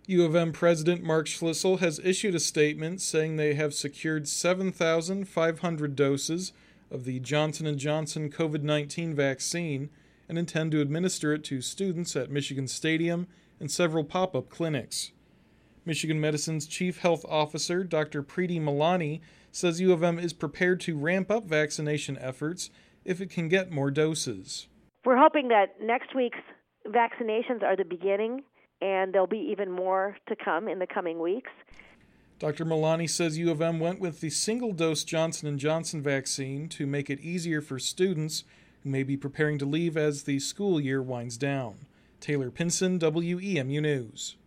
U of M President Mark Schlissel has issued a statement saying they have secured 7,500 doses of the Johnson & Johnson COVID-19 vaccine and intend to administer it to students at Michigan Stadium and several pop-up clinics. Michigan Medicine's Chief Health Officer, Dr. Preeti Malani, says U of M is prepared to ramp up vaccination efforts if it can get more doses. We're hoping that next week's vaccinations are the beginning, and there'll be even more to come in the coming weeks. Dr. Malani says U of M went with the single-dose Johnson & Johnson vaccine to make it easier for students who may be preparing to leave as the school year winds down. Taylor Pinson, WEMU News.